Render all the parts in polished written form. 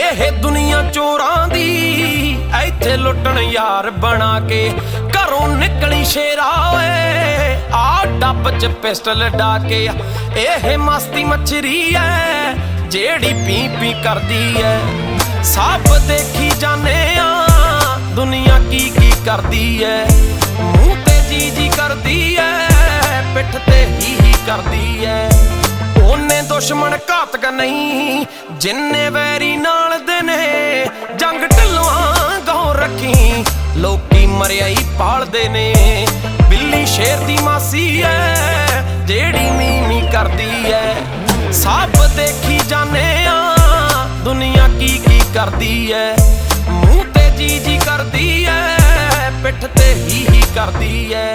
ਇਹ ਦੁਨੀਆ ਚੋਰਾਂ ਦੀ ਇੱਥੇ ਲੁੱਟਣ ਯਾਰ ਬਣਾ ਕੇ ਘਰੋਂ ਨਿਕਲੀ ਸ਼ੇਰਾ ਓਏ ਆ ਡੱਬ ਚ ਪਿਸਟਲ ਡਾ ਕੇ। ਇਹ ਮਸਤੀ ਮੱਛਰੀ ਐ ਜਿਹੜੀ ਪੀ ਪੀ ਕਰਦੀ ਐ। ਸਭ ਦੇਖੀ ਜਾਨੇ ਆ ਦੁਨੀਆ ਕੀ ਕੀ ਕਰਦੀ ਐ। ਮੂੰਹ ਤੇ ਜੀ ਜੀ ਕਰਦੀ ਐ ਪਿੱਠ ਤੇ ਹੀ ਕਰਦੀ ਐ। ਉਹਨੇ ਦੁਸ਼ਮਣ ਘਾਤਕ ਨਹੀਂ ਜਿੰਨੇ ਵੈਰੀ ਨਾਲ ਦੇ ਨੇ। ਜੰਗ ਢਲਵਾਂ ਗੌਰ ਰੱਖੀ ਲੋਕੀ ਮਰਿਆਈ ਪਾਲਦੇ ਨੇ। ਬਿੱਲੀ ਸ਼ੇਰ ਦੀ ਮਾਸੀ ਐ ਜਿਹੜੀ ਮੀਮੀ ਕਰਦੀ ਐ। ਸਭ ਦੇਖੀ ਜਾਨੇ ਆ ਦੁਨੀਆ ਕੀ ਕੀ ਕਰਦੀ ਐ। ਮੂੰਹ ਤੇ ਜੀ ਜੀ ਕਰਦੀ ਐ ਪਿੱਠ ਤੇ ਹੀ ਕਰਦੀ ਐ।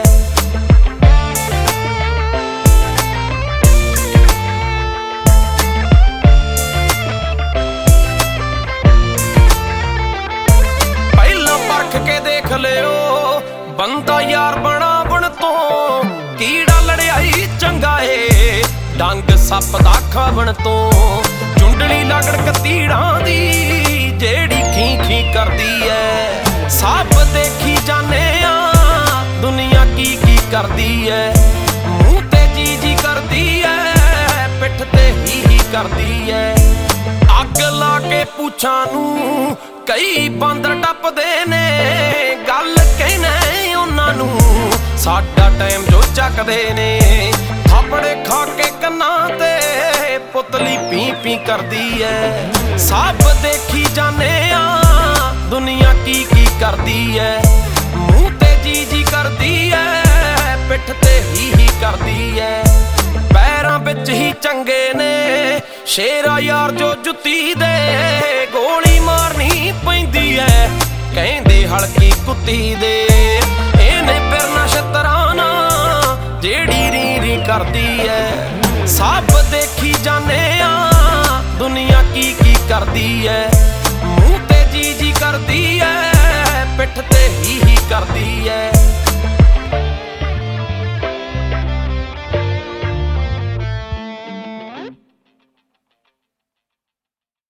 ਕੇ ਦੇਖ ਲਿਓ ਬੰਦਾ ਯਾਰ ਬਣਾਵਣ ਤੋਂ ਕੀੜਾ ਲੜਿਆਈ ਚੰਗਾ ਏ ਡੰਗ ਸੱਪ ਦਾ ਖਾਵਣ ਤੋਂ। ਚੁੰਡਲੀ ਲਾਗੜ ਕਤੀੜਾਂ ਦੀ ਜਿਹੜੀ ਖੀ ਖੀ ਕਰਦੀ ਐ। ਸਭ ਦੇਖੀ ਜਾਨੇ ਆ ਦੁਨੀਆ ਕੀ ਕੀ ਕਰਦੀ ਐ। ਮੂੰਹ ਤੇ ਜੀ ਜੀ ਕਰਦੀ ਐ ਪਿੱਠ ਤੇ ਹੀ ਕਰਦੀ ਐ। ਅੱਗ ਲਾ ਕੇ ਪੁੱਛਾਂ ਨੂੰ ਕਈ ਬਾਂਦਰ ਟੱਪਦੇ ਨੇ। ਗੱਲ ਕਹਿਣੇ ਉਹਨਾਂ ਨੂੰ ਸਾਡਾ ਟਾਈਮ ਜੋ ਚੱਕਦੇ ਨੇ। ਥਾਪੜੇ ਖਾ ਕੇ ਕੰਨਾਂ ਤੇ ਪੁਤਲੀ ਪੀ ਪੀ ਕਰਦੀ ਐ। ਸਭ ਦੇਖੀ ਜਾਨੇ ਆ ਦੁਨੀਆ ਕੀ ਕੀ ਕਰਦੀ ਐ। ਮੂੰਹ ਤੇ ਜੀ ਜੀ ਕਰਦੀ ਐ ਪਿੱਠ ਤੇ ਹੀ ਕਰਦੀ ਐ। ਪੈਰਾਂ ਵਿੱਚ ਹੀ ਚੰਗੇ ਨੇ ਸ਼ੇਰਾ ਯਾਰ ਜੋ ਜੁੱਤੀ ਦੇ। ਗੋਲੀ ਮਾਰਨੀ ਪੈਂਦੀ ਐ ਕਹਿੰਦੇ ਹਲਕੀ ਕੁੱਤੀ ਦੇ। ਇਹਨੇ ਫਿਰਨਾ ਸ਼ਤਰਾਨਾ ਜਿਹੜੀ ਰੀ ਰੀ ਕਰਦੀ ਐ। ਸਭ ਦੇਖੀ ਜਾਨੇ ਆ ਦੁਨੀਆ ਕੀ ਕੀ ਕਰਦੀ ਐ। ਮੂੰਹ ਤੇ ਜੀ ਜੀ ਕਰਦੀ ਐ ਪਿੱਠ ਤੇ ਹੀ ਕਰਦੀ ਐ।